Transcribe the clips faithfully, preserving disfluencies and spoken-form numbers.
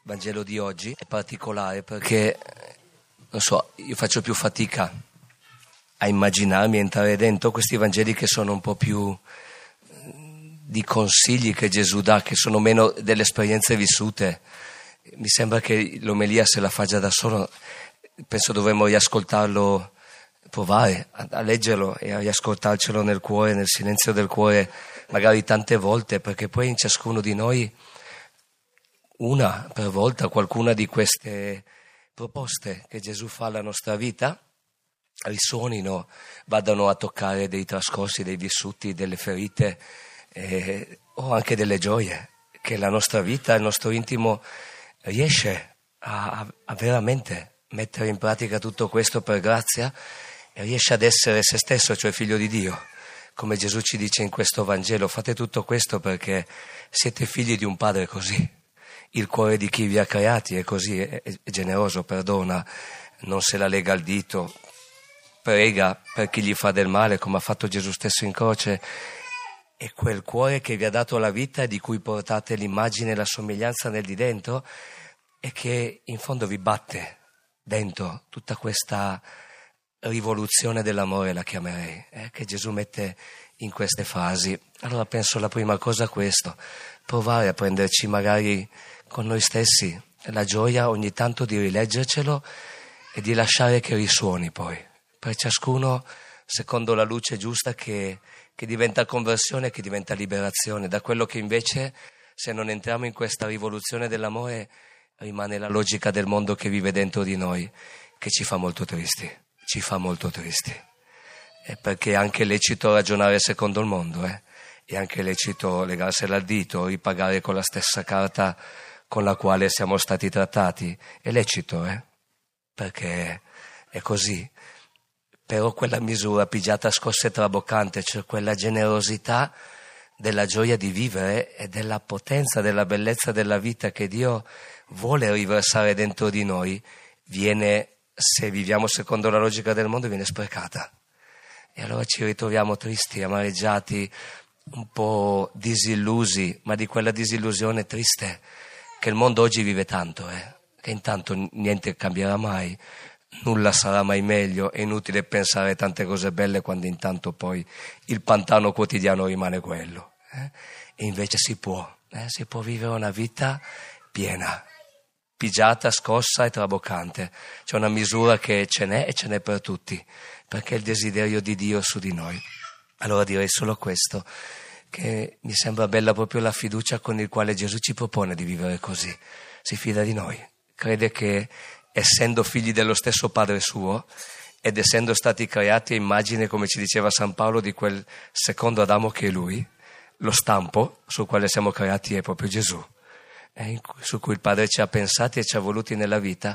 Vangelo di oggi è particolare perché, non so, io faccio più fatica a immaginarmi, a entrare dentro questi Vangeli che sono un po' più di consigli che Gesù dà, che sono meno delle esperienze vissute. Mi sembra che l'omelia se la fa già da solo, penso dovremmo riascoltarlo, provare a, a leggerlo e a riascoltarcelo nel cuore, nel silenzio del cuore, magari tante volte, perché poi in ciascuno di noi una per volta qualcuna di queste proposte che Gesù fa alla nostra vita risuonino, vadano a toccare dei trascorsi, dei vissuti, delle ferite eh, o anche delle gioie che la nostra vita, il nostro intimo riesce a, a veramente mettere in pratica tutto questo per grazia e riesce ad essere se stesso, cioè figlio di Dio, come Gesù ci dice in questo Vangelo. Fate tutto questo perché siete figli di un Padre così. Il cuore di chi vi ha creati è così, è, è generoso, perdona, non se la lega al dito, prega per chi gli fa del male, come ha fatto Gesù stesso in croce. È quel cuore che vi ha dato la vita e di cui portate l'immagine e la somiglianza nel di dentro e che in fondo vi batte dentro tutta questa rivoluzione dell'amore, la chiamerei, eh, che Gesù mette in queste frasi. Allora penso la prima cosa a questo, provare a prenderci magari con noi stessi la gioia ogni tanto di rileggercelo e di lasciare che risuoni poi, per ciascuno secondo la luce giusta che, che diventa conversione, che diventa liberazione, da quello che invece, se non entriamo in questa rivoluzione dell'amore, rimane la logica del mondo che vive dentro di noi, che ci fa molto tristi, ci fa molto tristi. E perché è anche lecito ragionare secondo il mondo, eh? È anche lecito legarsela al dito, ripagare con la stessa carta con la quale siamo stati trattati. È lecito, eh? Perché è così. Però quella misura pigiata, scossa e traboccante, cioè quella generosità della gioia di vivere e della potenza, della bellezza della vita che Dio vuole riversare dentro di noi, viene, se viviamo secondo la logica del mondo, viene sprecata. E allora ci ritroviamo tristi, amareggiati, un po' disillusi, ma di quella disillusione triste che il mondo oggi vive tanto, eh? Che intanto niente cambierà mai, nulla sarà mai meglio, è inutile pensare tante cose belle quando intanto poi il pantano quotidiano rimane quello. Eh? E invece si può, eh? si può vivere una vita piena, pigiata, scossa e traboccante. C'è una misura che ce n'è e ce n'è per tutti, perché è il desiderio di Dio su di noi. Allora direi solo questo, che mi sembra bella proprio la fiducia con il quale Gesù ci propone di vivere così. Si fida di noi, crede che essendo figli dello stesso Padre suo ed essendo stati creati a immagine, come ci diceva San Paolo, di quel secondo Adamo che è Lui, lo stampo sul quale siamo creati è proprio Gesù, eh, su cui il Padre ci ha pensati e ci ha voluti nella vita.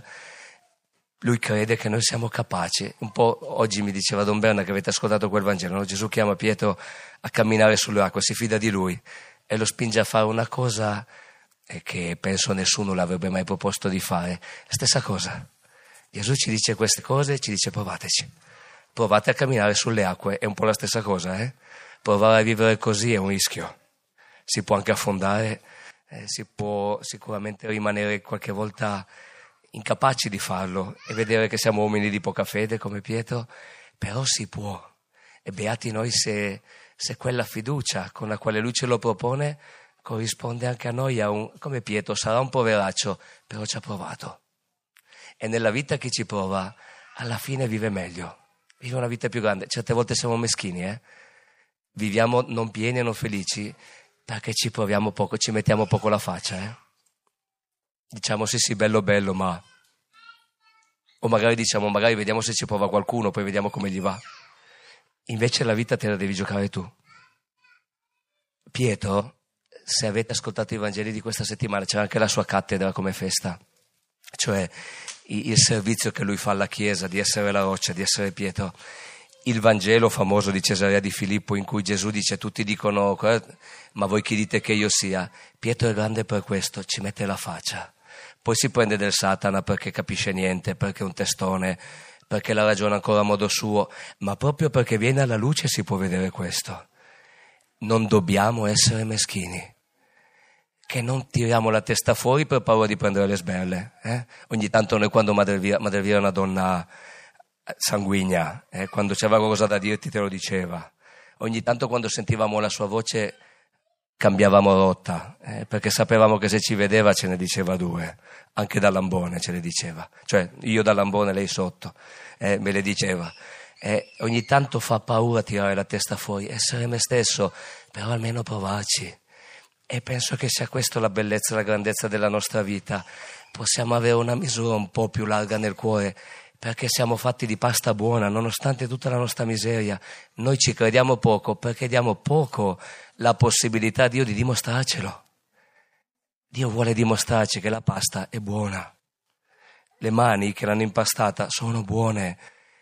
Lui crede che noi siamo capaci. Un po' oggi mi diceva Don Berna, che avete ascoltato quel Vangelo, no? Gesù chiama Pietro a camminare sulle acque, si fida di lui e lo spinge a fare una cosa che penso nessuno l'avrebbe mai proposto di fare. Stessa cosa. Gesù ci dice queste cose e ci dice provateci. Provate a camminare sulle acque, è un po' la stessa cosa, eh? Provare a vivere così è un rischio. Si può anche affondare, eh, si può sicuramente rimanere qualche volta incapaci di farlo e vedere che siamo uomini di poca fede come Pietro, però si può. E beati noi se, se quella fiducia con la quale lui ce lo propone corrisponde anche a noi, a un, come Pietro, sarà un poveraccio, però ci ha provato. E nella vita chi ci prova, alla fine vive meglio, vive una vita più grande. Certe volte siamo meschini, eh? Viviamo non pieni e non felici perché ci proviamo poco, ci mettiamo poco la faccia, eh? Diciamo sì sì bello bello ma o magari diciamo magari vediamo se ci prova qualcuno, poi vediamo come gli va. Invece la vita te la devi giocare tu. Pietro, se avete ascoltato i Vangeli di questa settimana, c'era anche la sua cattedra come festa, cioè il servizio che lui fa alla Chiesa di essere la roccia, di essere Pietro. Il Vangelo famoso di Cesarea di Filippo in cui Gesù dice tutti dicono ma voi chi dite che io sia? Pietro è grande per questo, ci mette la faccia. Poi si prende del Satana perché capisce niente, perché è un testone, perché la ragiona ancora a modo suo, ma proprio perché viene alla luce si può vedere questo. Non dobbiamo essere meschini. che non tiriamo la testa fuori per paura di prendere le sberle. Eh? Ogni tanto noi, quando Madre Elvira, Madre Elvira è una donna sanguigna, eh? Quando c'era qualcosa da dirti te lo diceva. Ogni tanto, quando sentivamo la sua voce, cambiavamo rotta, eh? Perché sapevamo che se ci vedeva ce ne diceva due, anche da Lambone ce le diceva, cioè io da Lambone, lei sotto, eh? Me le diceva. Eh, ogni tanto fa paura tirare la testa fuori, essere me stesso, però almeno provarci. E penso che sia questa la bellezza e la grandezza della nostra vita. Possiamo avere una misura un po' più larga nel cuore, perché siamo fatti di pasta buona, nonostante tutta la nostra miseria. Noi ci crediamo poco perché diamo poco la possibilità a Dio di dimostrarcelo. Dio vuole dimostrarci che la pasta è buona. Le mani che l'hanno impastata sono buone.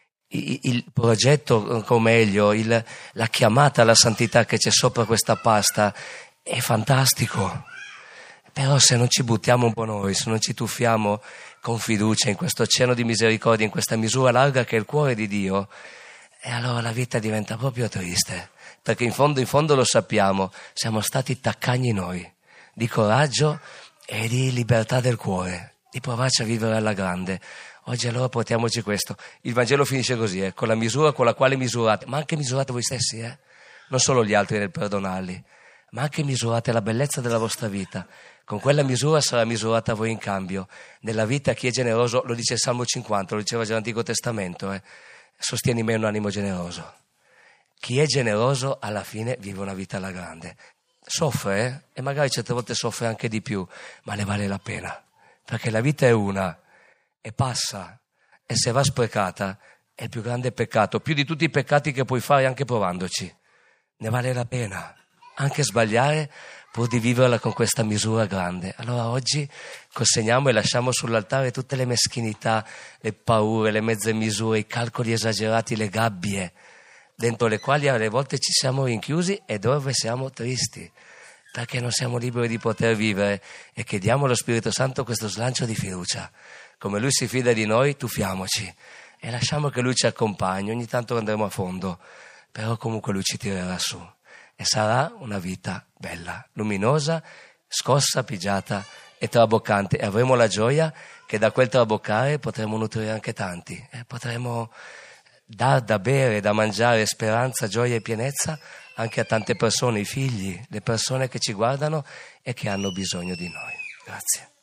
Il progetto, o meglio, il, la chiamata alla santità che c'è sopra questa pasta è fantastico. Però se non ci buttiamo un po' noi, se non ci tuffiamo con fiducia in questo oceano di misericordia, in questa misura larga che è il cuore di Dio, e allora la vita diventa proprio triste, perché in fondo, in fondo lo sappiamo, siamo stati taccagni noi, di coraggio e di libertà del cuore, di provarci a vivere alla grande. Oggi allora portiamoci questo. Il Vangelo finisce così, eh, con la misura con la quale misurate, ma anche misurate voi stessi, eh? Non solo gli altri nel perdonarli, ma anche misurate la bellezza della vostra vita. Con quella misura sarà misurata voi in cambio. Nella vita chi è generoso, lo dice il Salmo cinquanta, lo diceva già l'Antico Testamento, eh? Sostieni me un animo generoso. Chi è generoso alla fine vive una vita alla grande. Soffre, eh? E magari certe volte soffre anche di più, ma ne vale la pena, perché la vita è una e passa, e se va sprecata è il più grande peccato, più di tutti i peccati che puoi fare anche provandoci. Ne vale la pena anche sbagliare pur di viverla con questa misura grande. Allora oggi consegniamo e lasciamo sull'altare tutte le meschinità, le paure, le mezze misure, i calcoli esagerati, le gabbie dentro le quali alle volte ci siamo rinchiusi e dove siamo tristi perché non siamo liberi di poter vivere, e chiediamo allo Spirito Santo questo slancio di fiducia. Come Lui si fida di noi, tuffiamoci e lasciamo che Lui ci accompagni. Ogni tanto andremo a fondo, però comunque Lui ci tirerà su e sarà una vita bella, luminosa, scossa, pigiata e traboccante, e avremo la gioia che da quel traboccare potremo nutrire anche tanti, e potremo dar da bere, da mangiare speranza, gioia e pienezza anche a tante persone, i figli, le persone che ci guardano e che hanno bisogno di noi. Grazie.